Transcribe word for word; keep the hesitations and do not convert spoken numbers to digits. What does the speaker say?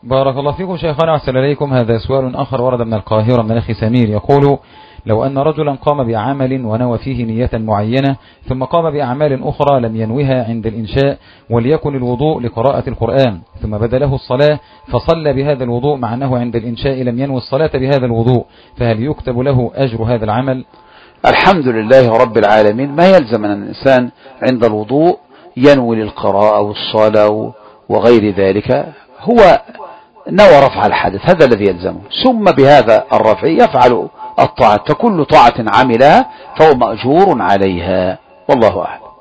بارك الله فيكم شيخنا وأحسن إليكم. هذا سؤال آخر ورد من القاهرة من أخي سمير يقول: لو أن رجلا قام بعمل ونوى فيه نية معينة ثم قام بأعمال أخرى لم ينوها عند الإنشاء، وليكن الوضوء لقراءة القرآن، ثم بدا له الصلاة فصلى بهذا الوضوء مع أنه عند الإنشاء لم ينوي الصلاة بهذا الوضوء، فهل يكتب له أجر هذا العمل؟ الحمد لله رب العالمين. ما يلزم أن الإنسان عند الوضوء ينوي للقراءة والصلاة وغير ذلك، هو نوى رفع الحدث، هذا الذي يلزمه، ثم بهذا الرفع يفعل الطاعة، فكل طاعة عملها فهو مأجور عليها، والله أعلم.